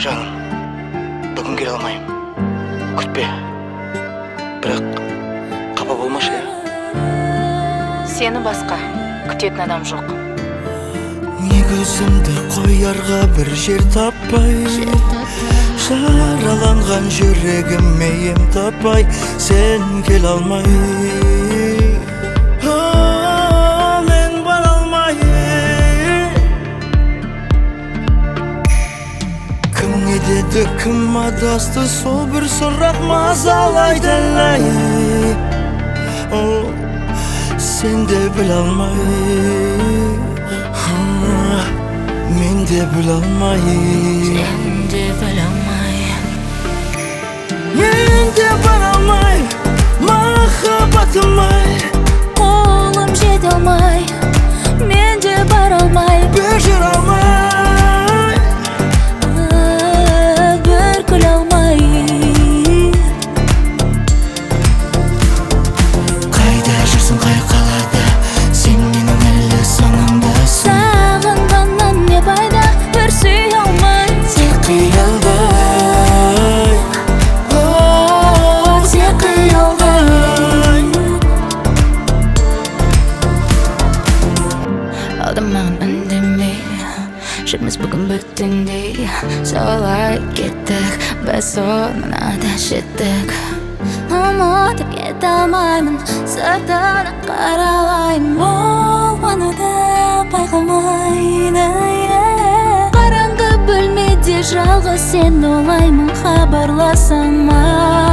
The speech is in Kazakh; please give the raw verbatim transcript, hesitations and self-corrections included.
Жаным, бүгін келе алмайым. Күтпе. Бірақ қапа болмашы я. Сені басқа күтетін адам жоқ. Не көзімді қоярға бір жер таппай, жараланған жүрегіме ем таппай, сен келе алмай. Мен бара алмай. Кім не деді, кім адасты, сол бір сұрақ мазалайды әлі. Сен де біле алмай, мен де біле алмай, Сен де біле алмай, мен де бара алмай, махаббатым-ай. қолым жете алмай, мен де бара алмай, бір жүре алмай, бір күле алмай. Қайда жүрсің, қай қалада, сен менің әлі санамдасың. Сағынғаннан не пайда, бір сүй алмай, Тек қиялдай, тек қиялдай. Алдамаған үндемей, жүрміз бүгін бүтіндей. Солай кеттік, біз соңына да жеттік. Ұмытып кете алмаймын, сыртына қаралаймын, ол оны да байқамайды. Қараңғы бөлмеде жалғыз сен олаймын, хабарласам